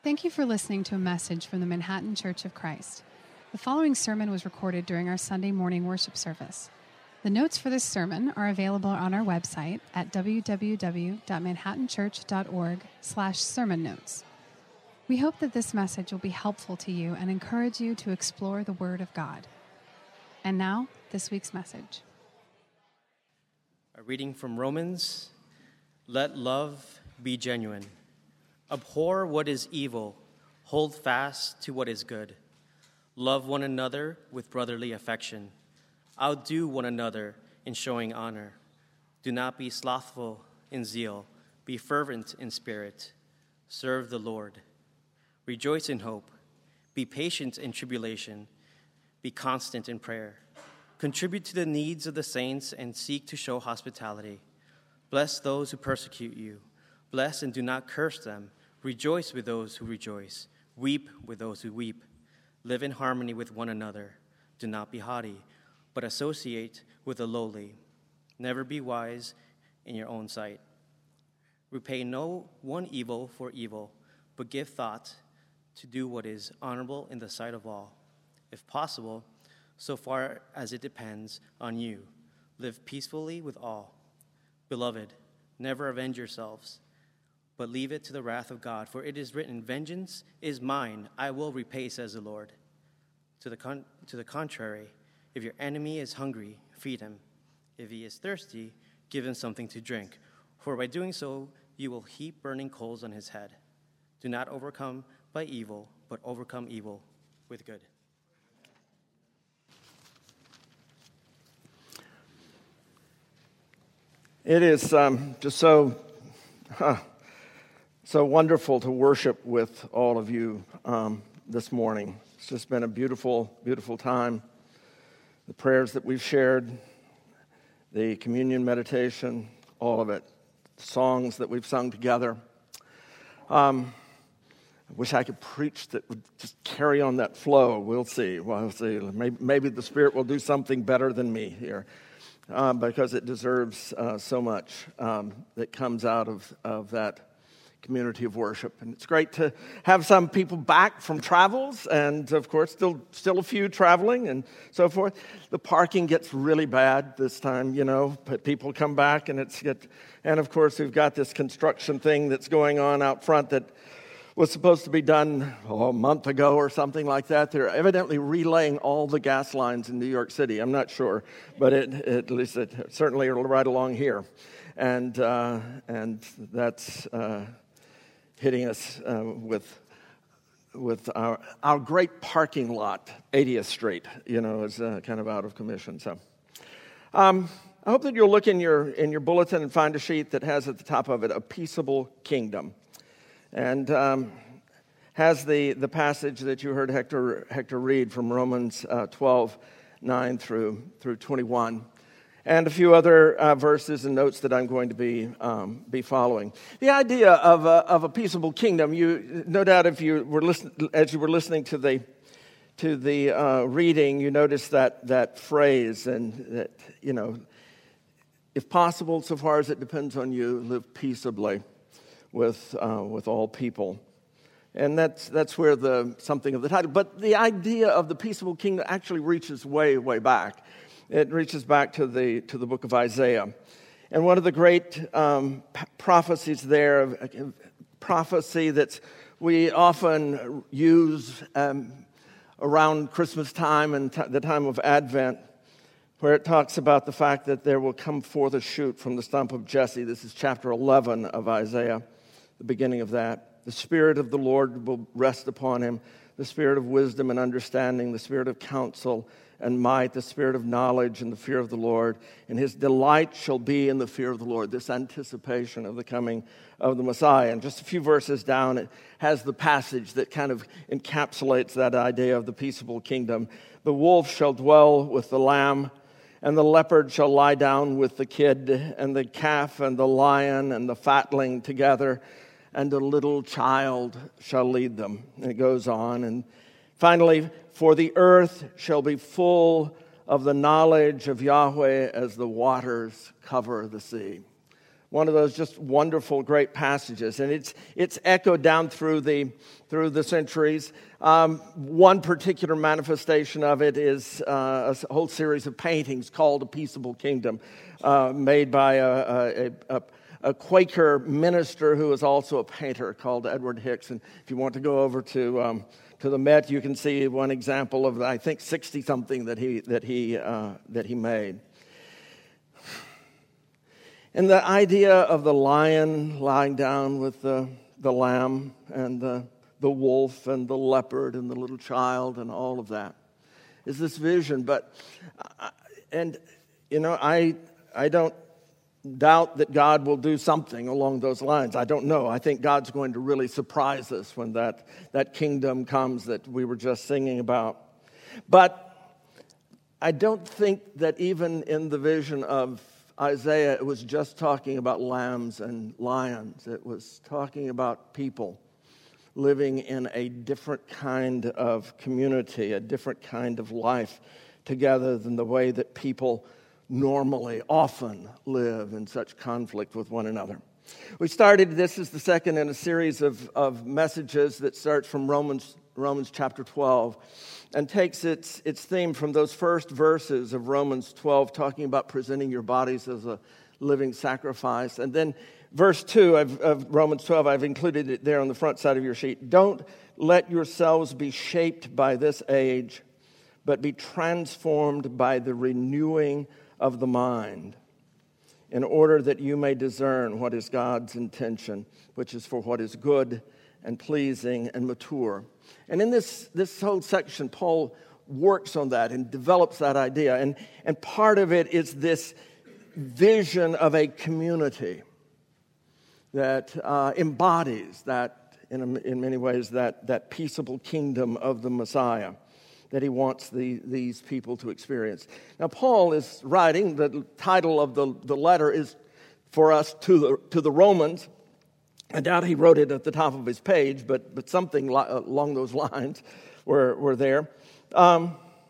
Thank you for listening to a message from the Manhattan Church of Christ. The following sermon was recorded during our Sunday morning worship service. The notes for this sermon are available on our website at www.manhattanchurch.org/sermon notes. We hope that this message will be helpful to you and encourage you to explore the Word of God. And now, this week's message. A reading from Romans. Let love be genuine. Abhor what is evil. Hold fast to what is good. Love one another with brotherly affection. Outdo one another in showing honor. Do not be slothful in zeal. Be fervent in spirit. Serve the Lord. Rejoice in hope. Be patient in tribulation. Be constant in prayer. Contribute to the needs of the saints and seek to show hospitality. Bless those who persecute you. Bless and do not curse them. Rejoice with those who rejoice. Weep with those who weep. Live in harmony with one another. Do not be haughty, but associate with the lowly. Never be wise in your own sight. Repay no one evil for evil, but give thought to do what is honorable in the sight of all. If possible, so far as it depends on you, live peacefully with all. Beloved, never avenge yourselves, but leave it to the wrath of God. For it is written, vengeance is mine, I will repay, says the Lord. To the contrary, if your enemy is hungry, feed him. If he is thirsty, give him something to drink. For by doing so, you will heap burning coals on his head. Do not overcome by evil, but overcome evil with good. It is just so wonderful to worship with all of you this morning. It's just been a beautiful, beautiful time. The prayers that we've shared, the communion meditation, all of it, the songs that we've sung together. I wish I could preach that would just carry on that flow. We'll see. Maybe the Spirit will do something better than me here. Because it deserves so much that comes out of that community of worship. And it's great to have some people back from travels, and of course still a few traveling and so forth. The parking gets really bad this time, but people come back and and of course we've got this construction thing that's going on out front that was supposed to be done a month ago or something like that. They're evidently relaying all the gas lines in New York City. I'm not sure, but at least it certainly right along here. And that's hitting us with our great parking lot, 80th Street, is kind of out of commission. So I hope that you'll look in your bulletin and find a sheet that has at the top of it, A Peaceable Kingdom. And has the passage that you heard Hector read from Romans 12:9 through 21, and a few other verses and notes that I'm going to be following. The idea of a peaceable kingdom, you no doubt if you were listening to the reading, you noticed that phrase, and that if possible, so far as it depends on you, live peaceably with all people. And that's where something of the title. But the idea of the peaceable kingdom actually reaches way, way back. It reaches back to the book of Isaiah. And one of the great prophecies there, prophecy that we often use around Christmas time and the time of Advent, where it talks about the fact that there will come forth a shoot from the stump of Jesse. This is chapter 11 of Isaiah. The beginning of that. The Spirit of the Lord will rest upon him, the Spirit of wisdom and understanding, the Spirit of counsel and might, the Spirit of knowledge and the fear of the Lord. And his delight shall be in the fear of the Lord, this anticipation of the coming of the Messiah. And just a few verses down, it has the passage that kind of encapsulates that idea of the peaceable kingdom. The wolf shall dwell with the lamb, and the leopard shall lie down with the kid, and the calf and the lion and the fatling together, and a little child shall lead them. And it goes on. And finally, for the earth shall be full of the knowledge of Yahweh as the waters cover the sea. one of those just wonderful, great passages. And it's echoed down through the centuries. One particular manifestation of it is a whole series of paintings called A Peaceable Kingdom, made by a Quaker minister who is also a painter called Edward Hicks. And if you want to go over to the Met, you can see one example of, I think, 60-something that he made. And the idea of the lion lying down with the lamb and the wolf and the leopard and the little child and all of that is this vision. But, I don't doubt that God will do something along those lines. I don't know. I think God's going to really surprise us when that kingdom comes that we were just singing about. But I don't think that even in the vision of Isaiah, it was just talking about lambs and lions. It was talking about people living in a different kind of community, a different kind of life together than the way that people normally often live in such conflict with one another. This is the second in a series of messages that starts from Romans chapter 12 and takes its theme from those first verses of Romans 12, talking about presenting your bodies as a living sacrifice. And then verse 2 of Romans 12, I've included it there on the front side of your sheet. Don't let yourselves be shaped by this age, but be transformed by the renewing of the mind, in order that you may discern what is God's intention, which is for what is good and pleasing and mature. And in this whole section, Paul works on that and develops that idea. And part of it is this vision of a community that embodies that, in many ways, that peaceable kingdom of the Messiah that he wants these people to experience. Now, Paul is writing, the title of the letter is for us to the Romans. I doubt he wrote it at the top of his page, but something along those lines were there. And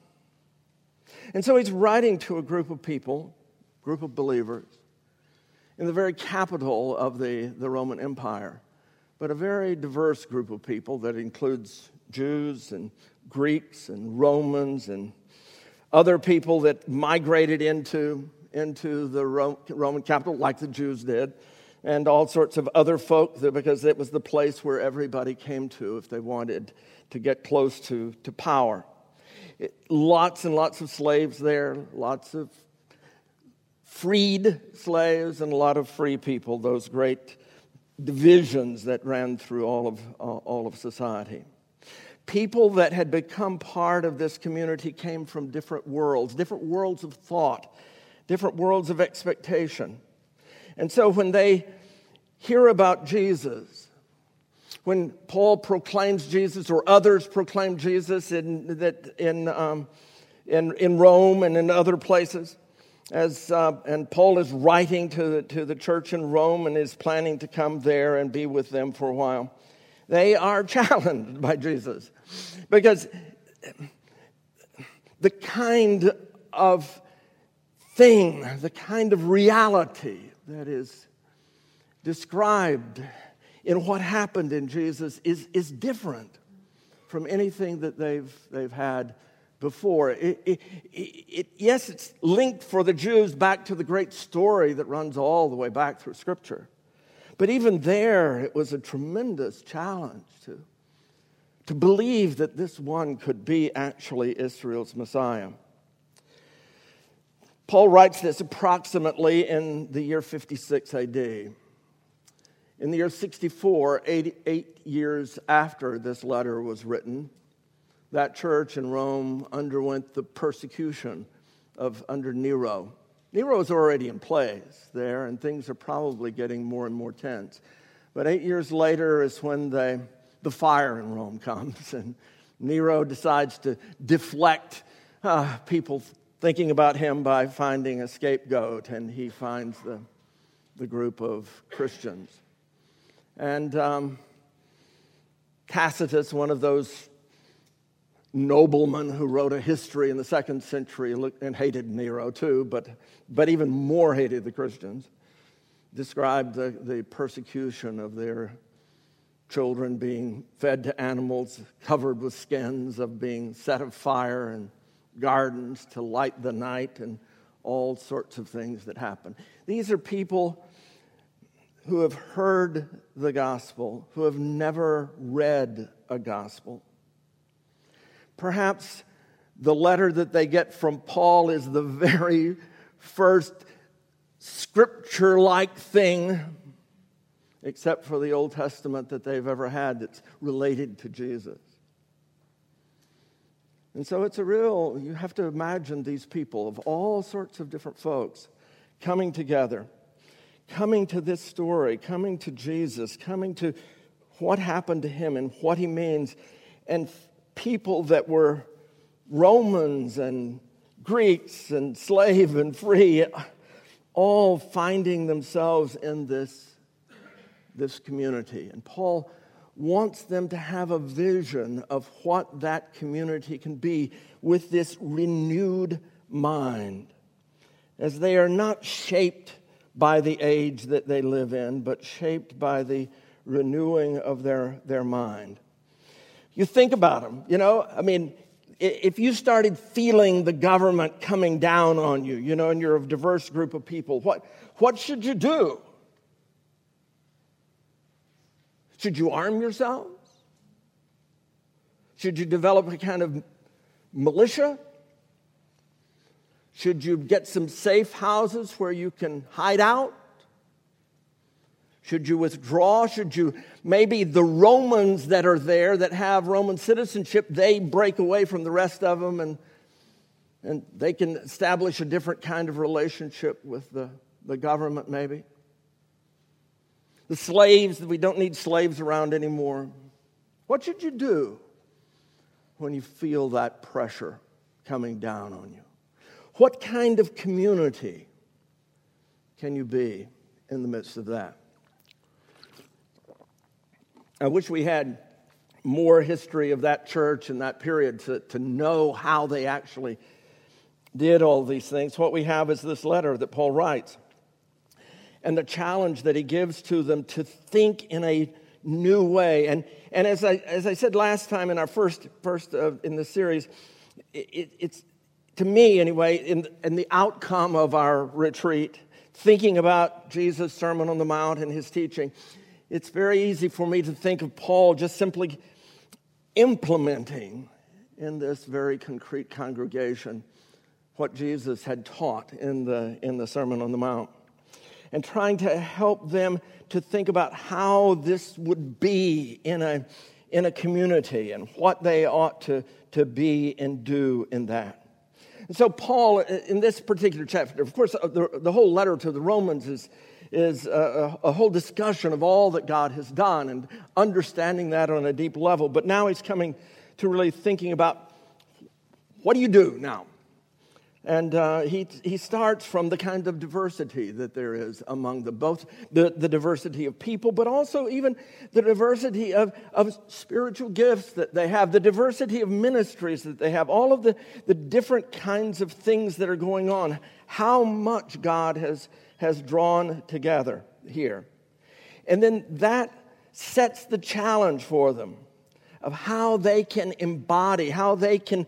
so he's writing to a group of people, group of believers, in the very capital of the Roman Empire, but a very diverse group of people that includes Jews and Greeks and Romans and other people that migrated into the Roman capital like the Jews did, and all sorts of other folk, because it was the place where everybody came to if they wanted to get close to power. Lots and lots of slaves there, lots of freed slaves and a lot of free people, those great divisions that ran through all of society. People that had become part of this community came from different worlds of thought, different worlds of expectation. And so when they hear about Jesus, when Paul proclaims Jesus or others proclaim Jesus in Rome and in other places, and Paul is writing to the church in Rome and is planning to come there and be with them for a while, they are challenged by Jesus, because the kind of thing, the kind of reality that is described in what happened in Jesus is different from anything that they've had before. Yes, it's linked for the Jews back to the great story that runs all the way back through Scripture. But even there, it was a tremendous challenge to believe that this one could be actually Israel's Messiah. Paul writes this approximately in the year 56 AD. In the year 64, 8 years after this letter was written, that church in Rome underwent the persecution under Nero. Nero is already in place there, and things are probably getting more and more tense. But 8 years later is when the fire in Rome comes, and Nero decides to deflect people thinking about him by finding a scapegoat, and he finds the group of Christians. And Tacitus, one of those noblemen who wrote a history in the 2nd century and hated Nero too, but even more hated the Christians, described the persecution of their children being fed to animals covered with skins, of being set afire in gardens to light the night, and all sorts of things that happen. These are people who have heard the gospel, who have never read a gospel. Perhaps the letter that they get from Paul is the very first scripture-like thing, except for the Old Testament, that they've ever had that's related to Jesus. And so you have to imagine these people of all sorts of different folks coming together, coming to this story, coming to Jesus, coming to what happened to him and what he means, and people that were Romans and Greeks and slave and free, all finding themselves in this community. And Paul wants them to have a vision of what that community can be with this renewed mind, as they are not shaped by the age that they live in, but shaped by the renewing of their mind. You think about them, if you started feeling the government coming down on you, and you're a diverse group of people, what should you do? Should you arm yourselves? Should you develop a kind of militia? Should you get some safe houses where you can hide out? Should you withdraw? Maybe the Romans that are there that have Roman citizenship, they break away from the rest of them and they can establish a different kind of relationship with the government maybe. The slaves, we don't need slaves around anymore. What should you do when you feel that pressure coming down on you? What kind of community can you be in the midst of that? I wish we had more history of that church and that period to know how they actually did all these things. What we have is this letter that Paul writes, and the challenge that he gives to them to think in a new way. And as I said last time in our first in the series, it's to me anyway, in the outcome of our retreat, thinking about Jesus' Sermon on the Mount and his teaching, it's very easy for me to think of Paul just simply implementing in this very concrete congregation what Jesus had taught in the Sermon on the Mount, and trying to help them to think about how this would be in a community and what they ought to be and do in that. And so Paul, in this particular chapter, of course, the whole letter to the Romans is a whole discussion of all that God has done and understanding that on a deep level. But now he's coming to really thinking about, what do you do now? And he starts from the kind of diversity that there is among both the diversity of people, but also even the diversity of spiritual gifts that they have, the diversity of ministries that they have, all of the different kinds of things that are going on, how much God has drawn together here. And then that sets the challenge for them of how they can embody, how they can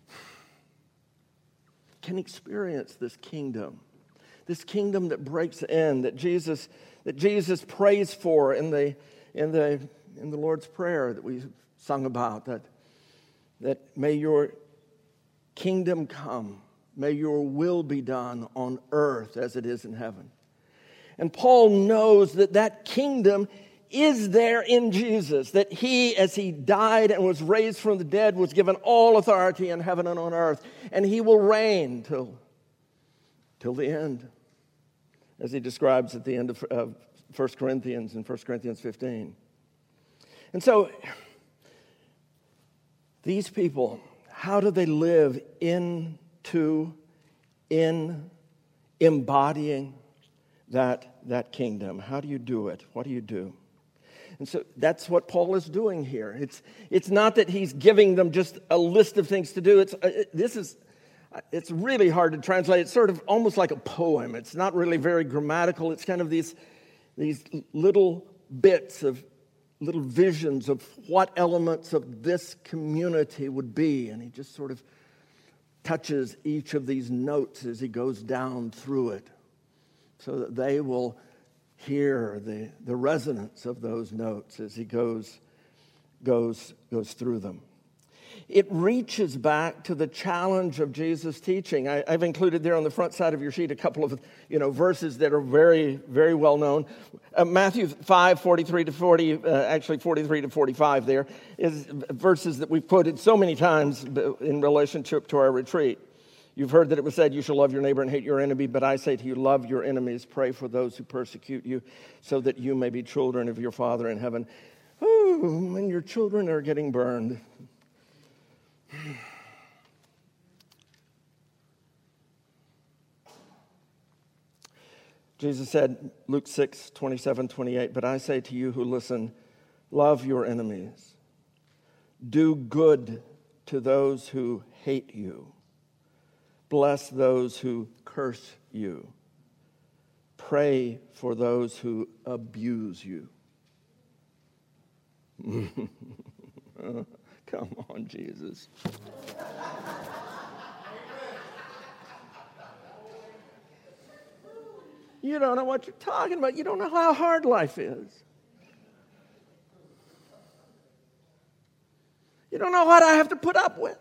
experience this kingdom that breaks in, that Jesus prays for in the Lord's Prayer that we sung about, that may your kingdom come, may your will be done on earth as it is in heaven. And Paul knows that kingdom is there in Jesus, that he, as he died and was raised from the dead, was given all authority in heaven and on earth, and he will reign till the end, as he describes at the end of 1 Corinthians in 1 Corinthians 15. And so, these people, how do they live in embodying that kingdom? How do you do it? What do you do? And so that's what Paul is doing here. It's not that he's giving them just a list of things to do. It's really hard to translate. It's sort of almost like a poem. It's not really very grammatical. It's kind of these these little bits of little visions of what elements of this community would be. And he just sort of touches each of these notes as he goes down through it so that they will hear the resonance of those notes as he goes through them. It reaches back to the challenge of Jesus' teaching. I've included there on the front side of your sheet a couple of verses that are very, very well known. Matthew 5:43 to 40, actually 43 to 45 there, is verses that we've quoted so many times in relationship to our retreat. You've heard that it was said, you shall love your neighbor and hate your enemy, but I say to you, love your enemies, pray for those who persecute you, so that you may be children of your Father in heaven. Ooh, and your children are getting burned. Jesus said, Luke 6:27-28, but I say to you who listen, love your enemies. Do good to those who hate you. Bless those who curse you. Pray for those who abuse you. Come on, Jesus. You don't know what you're talking about. You don't know how hard life is. You don't know what I have to put up with.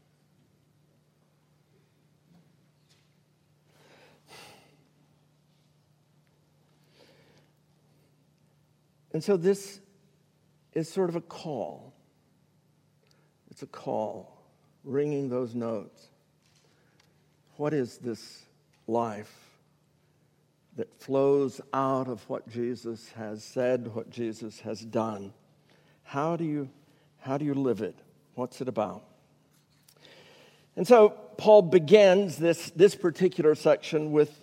And so this is sort of a call. It's a call, ringing those notes. What is this life that flows out of what Jesus has said, what Jesus has done? How do you live it? What's it about? And so Paul begins this particular section with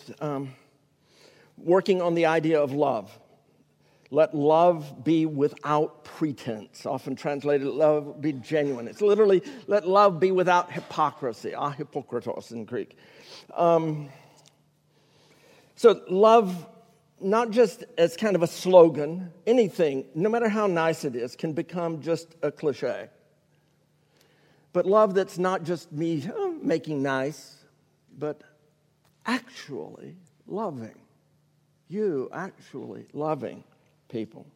working on the idea of love. Let love be without pretense. Often translated, let love be genuine. It's literally, let love be without hypocrisy. Ahypokritos in Greek. So love, not just as kind of a slogan, anything, no matter how nice it is, can become just a cliche. But love that's not just me making nice, but actually loving. You actually loving people.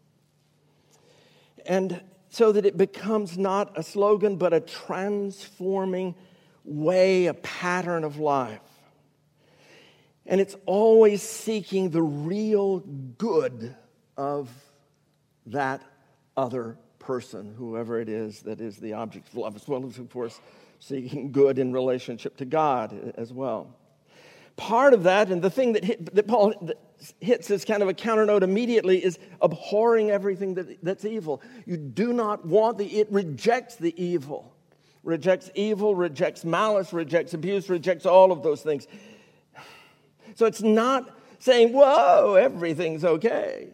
And so that it becomes not a slogan, but a transforming way, a pattern of life. And it's always seeking the real good of that other person, whoever it is that is the object of love, as well as, of course, seeking good in relationship to God as well. Part of that, and the thing that Paul hits as kind of a counter note immediately, is abhorring everything that's evil. You do not want it rejects the evil. Rejects evil, rejects malice, rejects abuse, rejects all of those things. So it's not saying, whoa, everything's okay.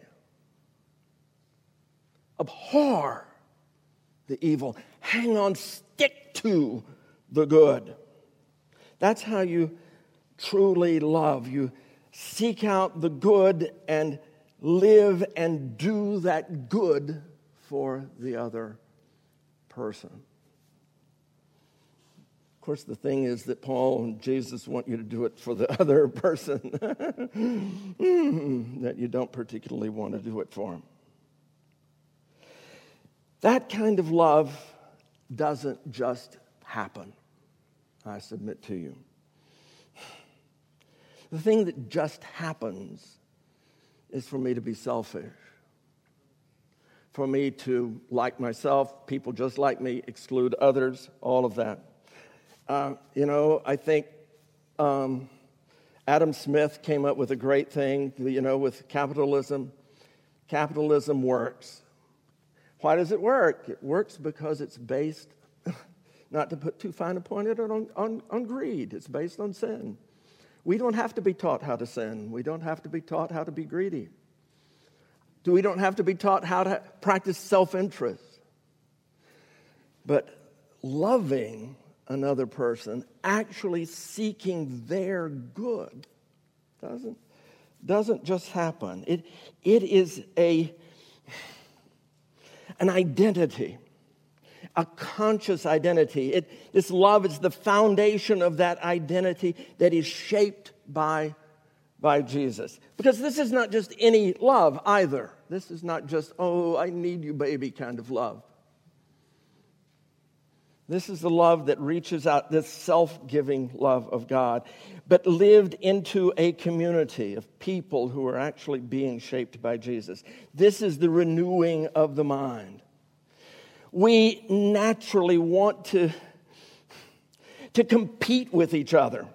Abhor the evil. Hang on, stick to the good. That's how you truly love. You seek out the good and live and do that good for the other person. Of course, the thing is that Paul and Jesus want you to do it for the other person that you don't particularly want to do it for him. That kind of love doesn't just happen, I submit to you. The thing that just happens is for me to be selfish, for me to like myself, people just like me, exclude others, all of that. I think Adam Smith came up with a great thing, with capitalism. Capitalism works. Why does it work? It works because it's based, not to put too fine a point on greed. It's based on sin. We don't have to be taught how to sin. We don't have to be taught how to be greedy. We don't have to be taught how to practice self-interest. But loving another person, actually seeking their good, doesn't just happen. It is an identity, a conscious identity. This love is the foundation of that identity that is shaped by Jesus. Because this is not just any love either. This is not just, oh, I need you, baby, kind of love. This is the love that reaches out, this self-giving love of God, but lived into a community of people who are actually being shaped by Jesus. This is the renewing of the mind. We naturally want to compete with each other.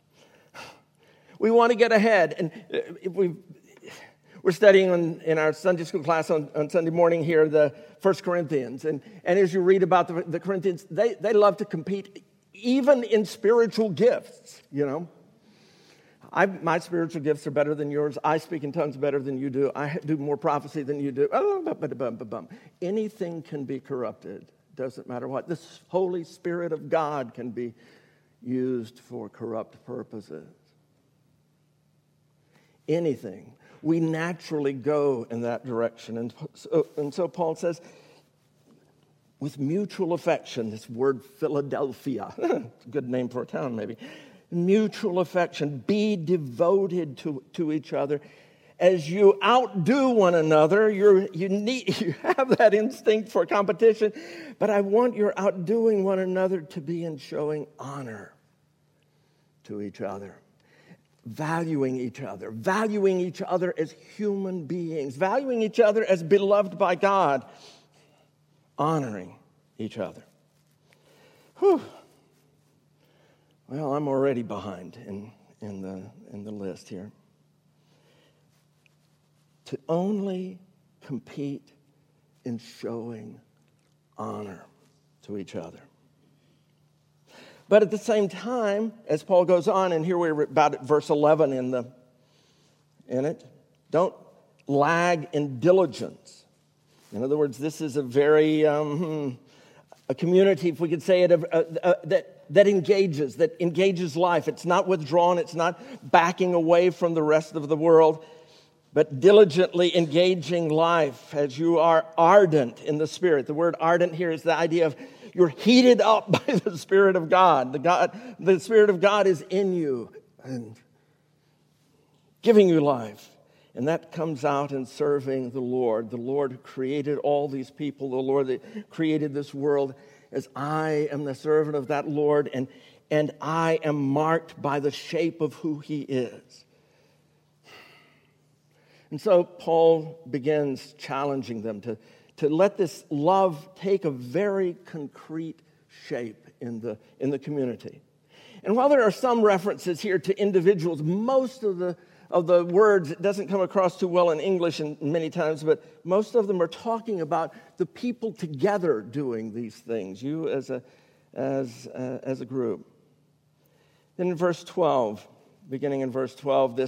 We want to get ahead. And we're studying in our Sunday school class on Sunday morning here, the 1 Corinthians. And as you read about the Corinthians, they love to compete even in spiritual gifts, you know. My spiritual gifts are better than yours. I speak in tongues better than you do. I do more prophecy than you do. Anything can be corrupted. Doesn't matter what. The Holy Spirit of God can be used for corrupt purposes. Anything. We naturally go in that direction. And so Paul says, with mutual affection, this word Philadelphia, it's a good name for a town maybe, mutual affection, be devoted to each other. As you outdo one another, you have that instinct for competition, but I want your outdoing one another to be in showing honor to each other. Valuing each other as human beings, valuing each other as beloved by God, honoring each other. Whew. Well, I'm already behind in the list here. To only compete in showing honor to each other. But at the same time, as Paul goes on, and here we're about at verse 11 in it, don't lag in diligence. In other words, this is a very, a community, if we could say it, that engages life. It's not withdrawn, it's not backing away from the rest of the world, but diligently engaging life as you are ardent in the Spirit. The word ardent here is the idea of you're heated up by the Spirit of God. The Spirit of God is in you and giving you life. And that comes out in serving the Lord who created all these people, the Lord that created this world, as I am the servant of that Lord, and I am marked by the shape of who He is. And so Paul begins challenging them to let this love take a very concrete shape in the community. And while there are some references here to individuals, most of the words, it doesn't come across too well in English and many times, but most of them are talking about the people together doing these things, you as a group. Then in verse 12, beginning in verse 12,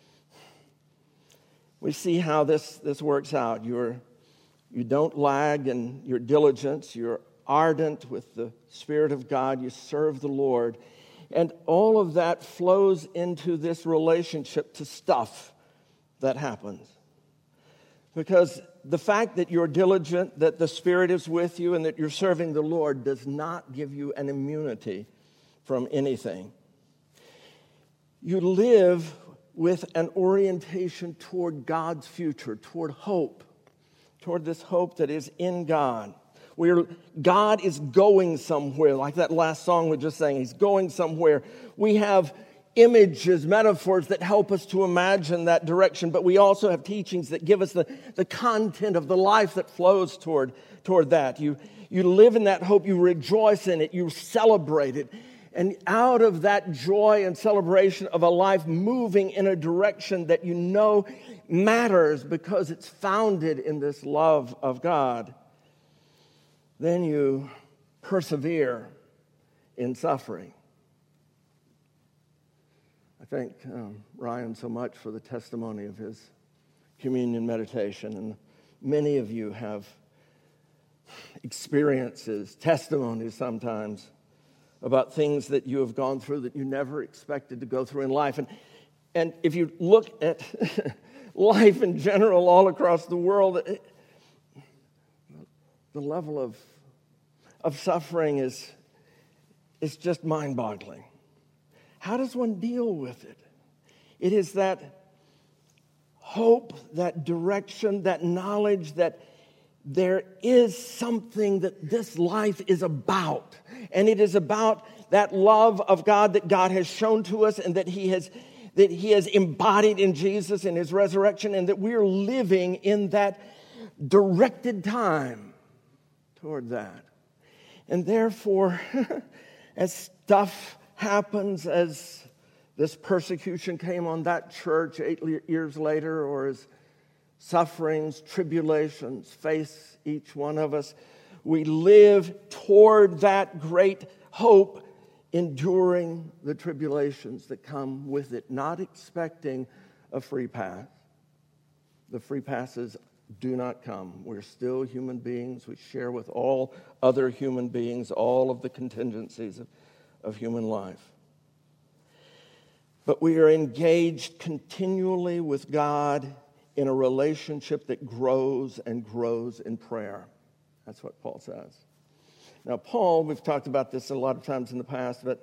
we see how this works out. You don't lag in your diligence. You're ardent with the Spirit of God. You serve the Lord. And all of that flows into this relationship to stuff that happens. Because the fact that you're diligent, that the Spirit is with you, and that you're serving the Lord does not give you an immunity from anything. You live with an orientation toward God's future, toward hope. Toward this hope that is in God. God is going somewhere, like that last song we just sang. He's going somewhere. We have images, metaphors that help us to imagine that direction, but we also have teachings that give us the content of the life that flows toward that. You live in that hope. You rejoice in it. You celebrate it. And out of that joy and celebration of a life moving in a direction that you know matters because it's founded in this love of God, then you persevere in suffering. I thank Ryan so much for the testimony of his communion meditation. And many of you have experiences, testimonies sometimes, about things that you have gone through that you never expected to go through in life. And if you look at life in general all across the world, the level of suffering is just mind-boggling. How does one deal with it? It is that hope, that direction, that knowledge that there is something that this life is about. And it is about that love of God that God has shown to us and that He has embodied in Jesus in His resurrection, and that we're living in that directed time toward that. And therefore, as stuff happens, as this persecution came on that church 8 years later, or as sufferings, tribulations face each one of us, we live toward that great hope, enduring the tribulations that come with it, not expecting a free pass. The free passes do not come. We're still human beings. We share with all other human beings all of the contingencies of human life. But we are engaged continually with God in a relationship that grows and grows in prayer. That's what Paul says. Now, Paul, we've talked about this a lot of times in the past, but,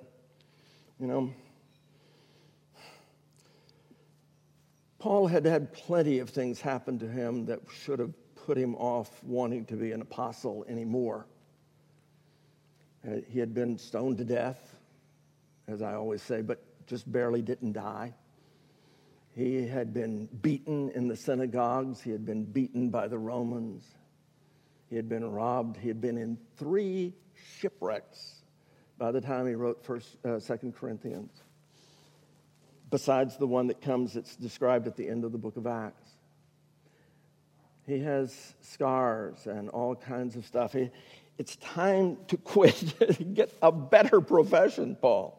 Paul had plenty of things happen to him that should have put him off wanting to be an apostle anymore. He had been stoned to death, as I always say, but just barely didn't die. He had been beaten in the synagogues. He had been beaten by the Romans. He had been robbed. He had been in 3 shipwrecks by the time he wrote 2 Corinthians, besides the one that comes that's described at the end of the book of Acts. He has scars and all kinds of stuff. It's time to quit, get a better profession, Paul.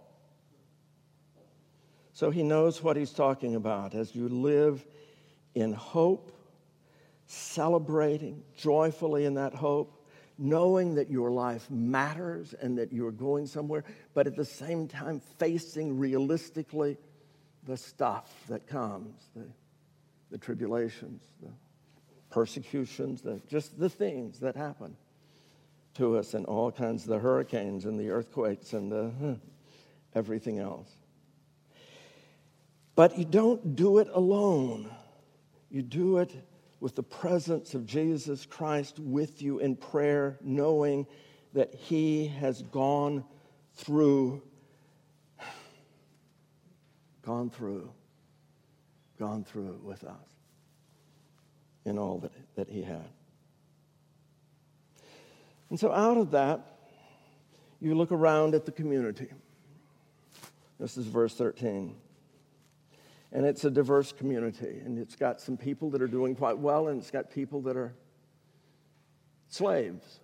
So he knows what he's talking about. As you live in hope, celebrating joyfully in that hope, knowing that your life matters and that you're going somewhere, but at the same time facing realistically the stuff that comes, the tribulations, the persecutions, just the things that happen to us, and all kinds of the hurricanes and the earthquakes and the everything else. But you don't do it alone. You do it with the presence of Jesus Christ with you in prayer, knowing that He has gone through with us in all that He had. And so out of that, you look around at the community. This is verse 13. And it's a diverse community, and it's got some people that are doing quite well, and it's got people that are slaves.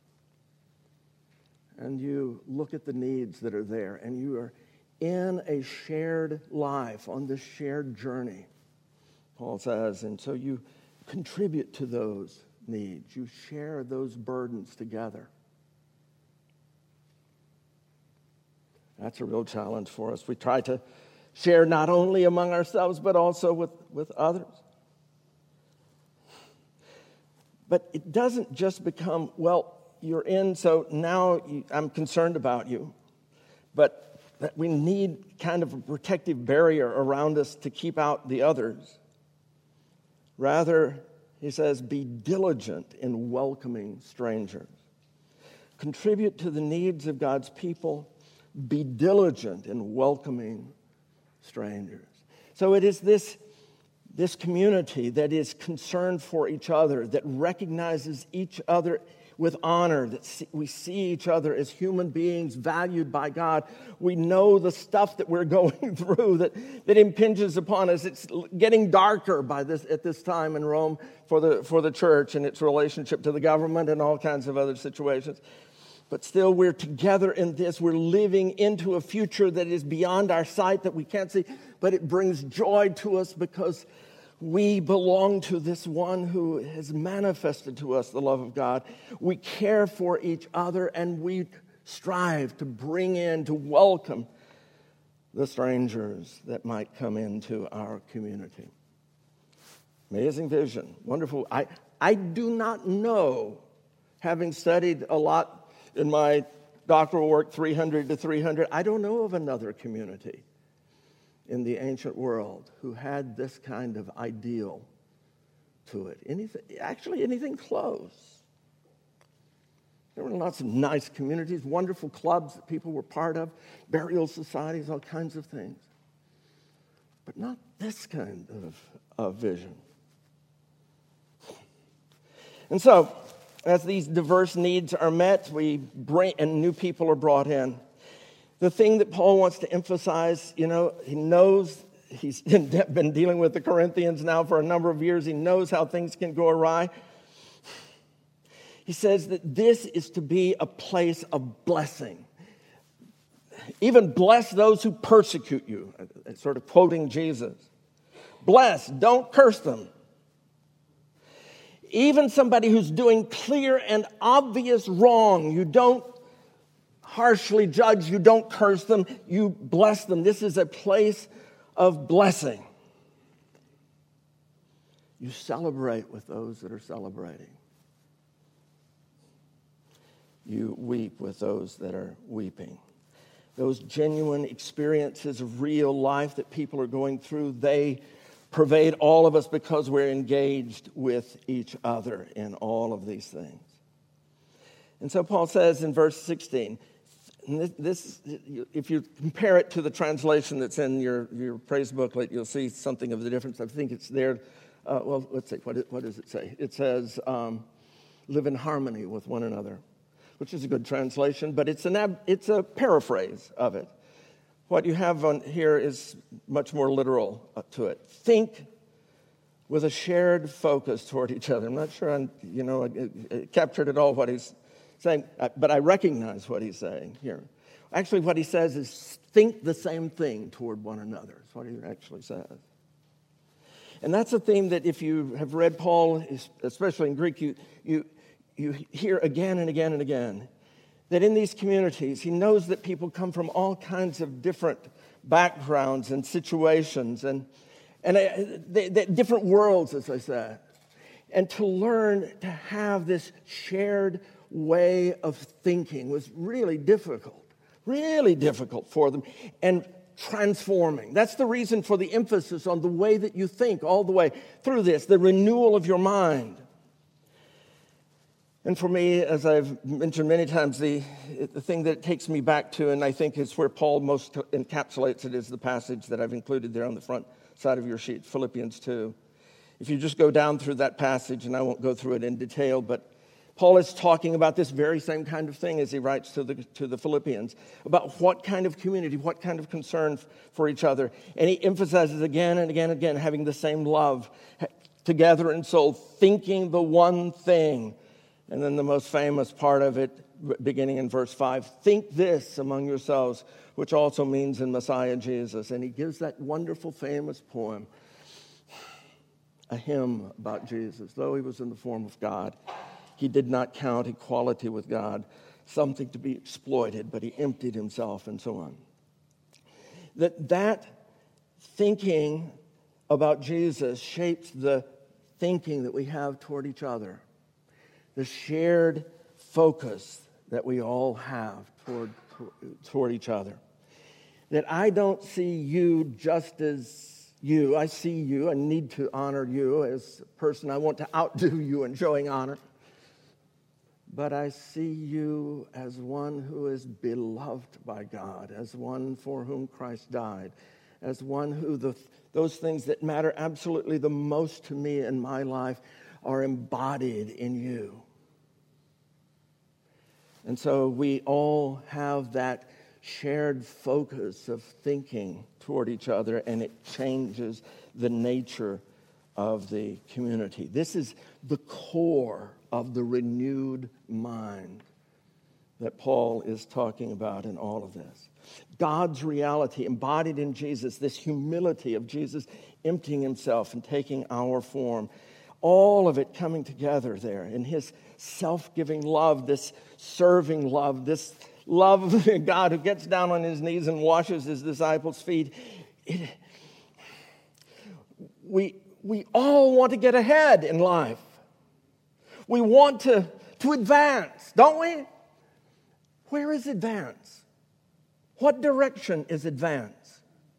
And you look at the needs that are there, and you are in a shared life, on this shared journey, Paul says. And so you contribute to those needs. You share those burdens together. That's a real challenge for us. We try to share not only among ourselves, but also with others. But it doesn't just become, well, you're in, so now I'm concerned about you. But that we need kind of a protective barrier around us to keep out the others. Rather, he says, be diligent in welcoming strangers. Contribute to the needs of God's people. Be diligent in welcoming strangers. So it is this community that is concerned for each other, that recognizes each other with honor, that we see each other as human beings valued by God. We know the stuff that we're going through that impinges upon us. It's getting darker at this time in Rome for the church and its relationship to the government and all kinds of other situations. But still, we're together in this. We're living into a future that is beyond our sight, that we can't see, but it brings joy to us because we belong to this one who has manifested to us the love of God. We care for each other, and we strive to bring in, to welcome the strangers that might come into our community. Amazing vision, wonderful. I do not know, having studied a lot in my doctoral work, 300 to 300, I don't know of another community in the ancient world who had this kind of ideal to it. Anything close. There were lots of nice communities, wonderful clubs that people were part of, burial societies, all kinds of things. But not this kind of vision. And so, as these diverse needs are met, and new people are brought in. The thing that Paul wants to emphasize, he knows he's been dealing with the Corinthians now for a number of years. He knows how things can go awry. He says that this is to be a place of blessing. Even bless those who persecute you, sort of quoting Jesus. Bless, don't curse them. Even somebody who's doing clear and obvious wrong, you don't harshly judge, you don't curse them, you bless them. This is a place of blessing. You celebrate with those that are celebrating. You weep with those that are weeping. Those genuine experiences of real life that people are going through, they pervade all of us because we're engaged with each other in all of these things. And so Paul says in verse 16, this, if you compare it to the translation that's in your praise booklet, you'll see something of the difference. I think it's there. Let's see, what does it say? It says, live in harmony with one another, which is a good translation, but it's a paraphrase of it. What you have on here is much more literal to it. Think with a shared focus toward each other. I'm not sure I captured it all what he's saying, but I recognize what he's saying here. Actually, what he says is think the same thing toward one another. That's what he actually says. And that's a theme that if you have read Paul, especially in Greek, you hear again and again and again. That in these communities, he knows that people come from all kinds of different backgrounds and situations and different worlds, as I said. And to learn to have this shared way of thinking was really difficult for them, and transforming. That's the reason for the emphasis on the way that you think all the way through this, the renewal of your mind. And for me, as I've mentioned many times, the thing that it takes me back to, and I think is where Paul most encapsulates it, is the passage that I've included there on the front side of your sheet, Philippians 2. If you just go down through that passage, and I won't go through it in detail, but Paul is talking about this very same kind of thing as he writes to the Philippians, about what kind of community, what kind of concern for each other. And he emphasizes again and again and again having the same love, together in soul, thinking the one thing. And then the most famous part of it, beginning in verse 5, think this among yourselves, which also means in Messiah Jesus. And he gives that wonderful, famous poem, a hymn about Jesus. Though he was in the form of God, he did not count equality with God something to be exploited, but he emptied himself and so on. That thinking about Jesus shapes the thinking that we have toward each other. The shared focus that we all have toward each other. That I don't see you just as you. I see you and need to honor you as a person. I want to outdo you in showing honor. But I see you as one who is beloved by God, as one for whom Christ died, as one who those things that matter absolutely the most to me in my life are embodied in you. And so we all have that shared focus of thinking toward each other, and it changes the nature of the community. This is the core of the renewed mind that Paul is talking about in all of this. God's reality embodied in Jesus, this humility of Jesus emptying himself and taking our form. all of it coming together there in his self-giving love, this serving love, this love of God who gets down on his knees and washes his disciples' feet. We all want to get ahead in life. We want to advance, don't we? Where is advance? What direction is advance?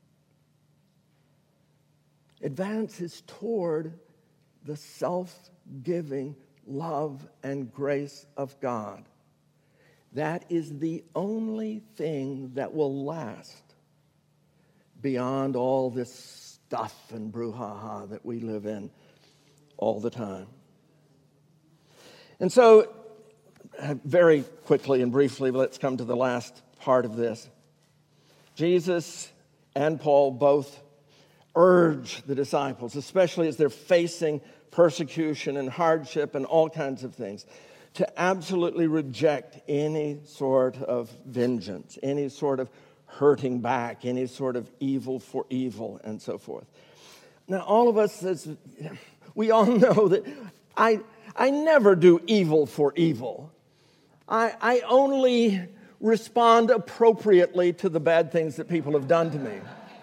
Advance is toward the self-giving love and grace of God. That is the only thing that will last beyond all this stuff and brouhaha that we live in all the time. And so, very quickly and briefly, let's come to the last part of this. Jesus and Paul both urge the disciples, especially as they're facing persecution and hardship and all kinds of things, to absolutely reject any sort of vengeance, any sort of hurting back, any sort of evil for evil, and so forth. Now, all of us, we all know that I never do evil for evil. I only respond appropriately to the bad things that people have done to me.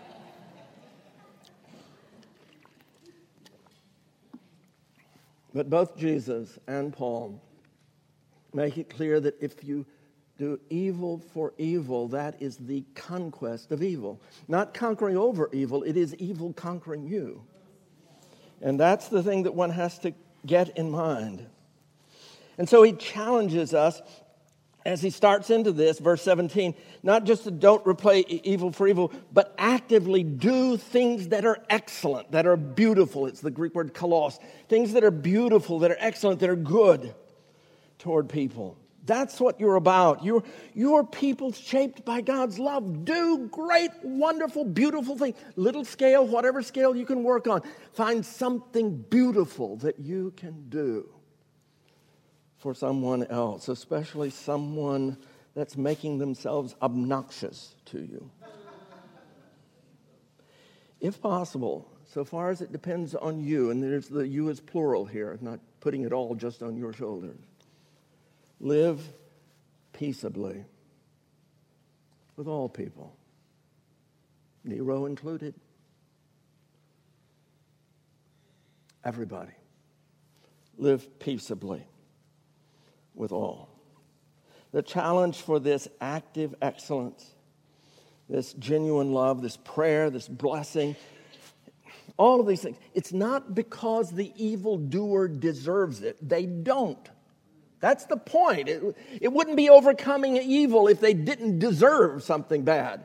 But both Jesus and Paul make it clear that if you do evil for evil, that is the conquest of evil. Not conquering over evil, it is evil conquering you. And that's the thing that one has to get in mind. And so he challenges us as he starts into this, verse 17, not just to don't repay evil for evil, but actively do things that are excellent, that are beautiful. It's the Greek word kalos. Things that are beautiful, that are excellent, that are good toward people. That's what you're about. You're people shaped by God's love. Do great, wonderful, beautiful things. Little scale, whatever scale you can work on. Find something beautiful that you can do for someone else, especially someone that's making themselves obnoxious to you. If possible, so far as it depends on you, and there's the you is plural here, not putting it all just on your shoulders, live peaceably with all people, Nero included. Everybody. Live peaceably with all. The challenge for this active excellence, this genuine love, this prayer, this blessing, all of these things, it's not because the evildoer deserves it. They don't. That's the point. It wouldn't be overcoming evil if they didn't deserve something bad.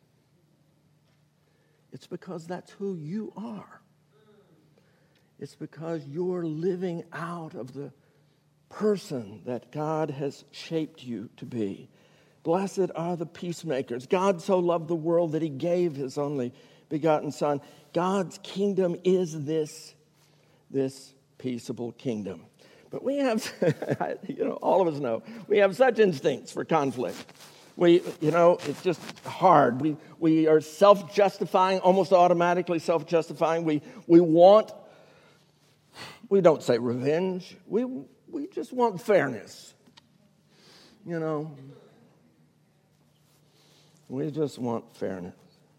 It's because that's who you are. It's because you're living out of the person that God has shaped you to be. Blessed are the peacemakers. God so loved the world that he gave his only begotten Son. God's kingdom is this peaceable kingdom. But we have, all of us know, we have such instincts for conflict. It's just hard. We are self-justifying, almost automatically self-justifying. We don't say revenge. We just want fairness. We just want fairness.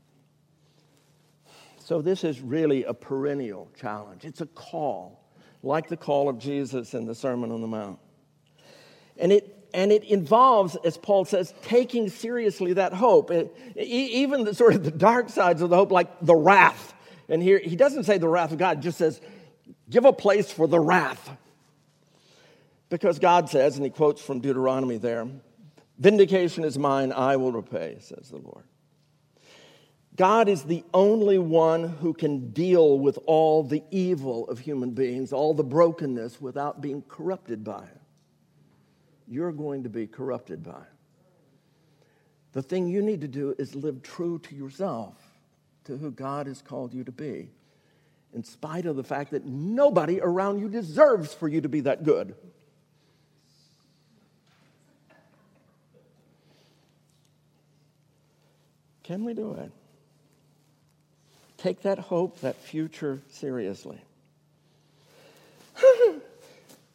So this is really a perennial challenge. It's a call, like the call of Jesus in the Sermon on the Mount. And it involves, as Paul says, taking seriously that hope. Even the sort of the dark sides of the hope, like the wrath. And here, he doesn't say the wrath of God, just says, give a place for the wrath. Because God says, and he quotes from Deuteronomy there, vindication is mine, I will repay, says the Lord. God is the only one who can deal with all the evil of human beings, all the brokenness, without being corrupted by it. You're going to be corrupted by it. The thing you need to do is live true to yourself, to who God has called you to be, in spite of the fact that nobody around you deserves for you to be that good. Can we do it? Take that hope, that future seriously.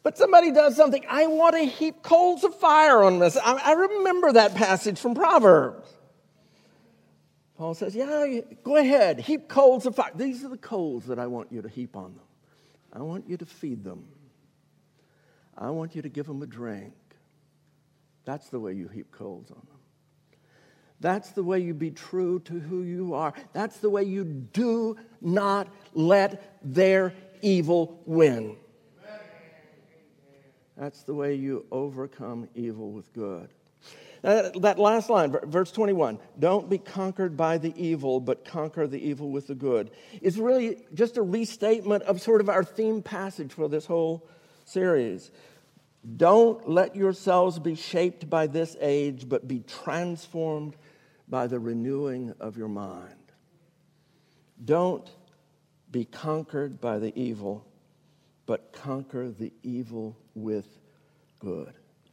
But somebody does something, I want to heap coals of fire on this. I remember that passage from Proverbs. Paul says, yeah, go ahead, heap coals of fire. These are the coals that I want you to heap on them. I want you to feed them. I want you to give them a drink. That's the way you heap coals on them. That's the way you be true to who you are. That's the way you do not let their evil win. That's the way you overcome evil with good. Now, that last line, verse 21, don't be conquered by the evil, but conquer the evil with the good, is really just a restatement of sort of our theme passage for this whole series. Don't let yourselves be shaped by this age, but be transformed by the renewing of your mind. Don't be conquered by the evil, but conquer the evil with good.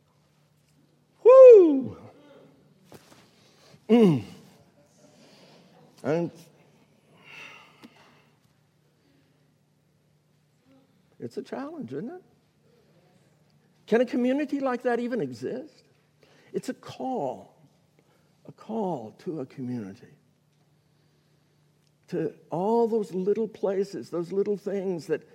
Woo! And it's a challenge, isn't it? Can a community like that even exist? It's a call to a community. To all those little places, those little things that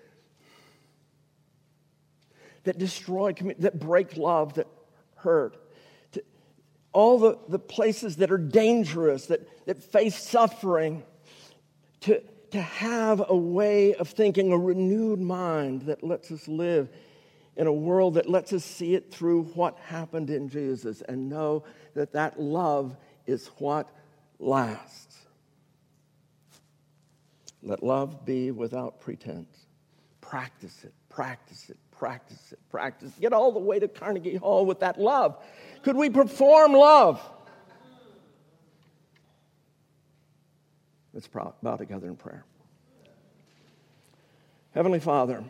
destroy, that break love, that hurt. To all the places that are dangerous, that face suffering. To have a way of thinking, a renewed mind that lets us live in a world that lets us see it through what happened in Jesus and know that love is what lasts. Let love be without pretense. Practice it, practice it, practice it, practice it. Get all the way to Carnegie Hall with that love. Could we perform love? Let's bow together in prayer. Heavenly Father,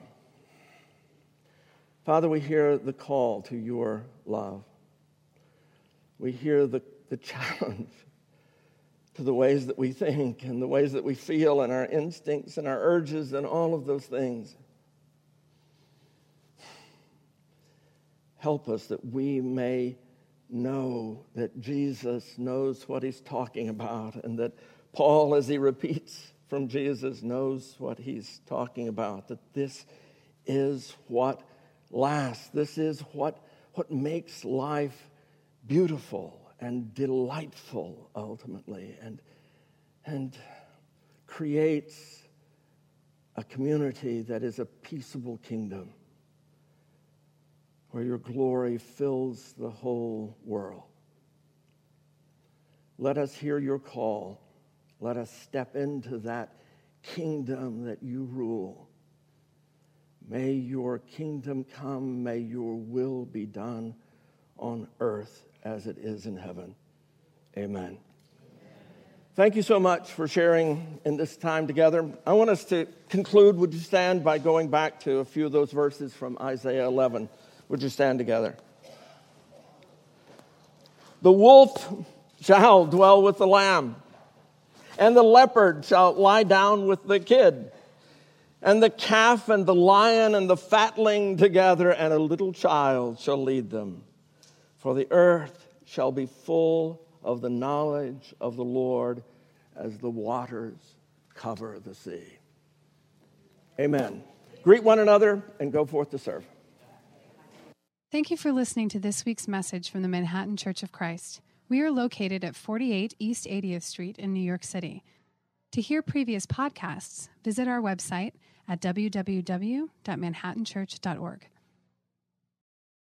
we hear the call to your love. We hear the challenge to the ways that we think and the ways that we feel and our instincts and our urges and all of those things. Help us that we may know that Jesus knows what he's talking about, and that Paul, as he repeats from Jesus, knows what he's talking about, that this is what lasts. This is what makes life beautiful and delightful ultimately, and creates a community that is a peaceable kingdom where your glory fills the whole world. Let us hear your call. Let us step into that kingdom that you rule. May your kingdom come. May your will be done on earth as it is in heaven. Amen. Thank you so much for sharing in this time together. I want us to conclude. Would you stand by going back to a few of those verses from Isaiah 11? Would you stand together? The wolf shall dwell with the lamb, and the leopard shall lie down with the kid, and the calf and the lion and the fatling together, and a little child shall lead them. For the earth shall be full of the knowledge of the Lord as the waters cover the sea. Amen. Greet one another and go forth to serve. Thank you for listening to this week's message from the Manhattan Church of Christ. We are located at 48 East 80th Street in New York City. To hear previous podcasts, visit our website at www.manhattanchurch.org.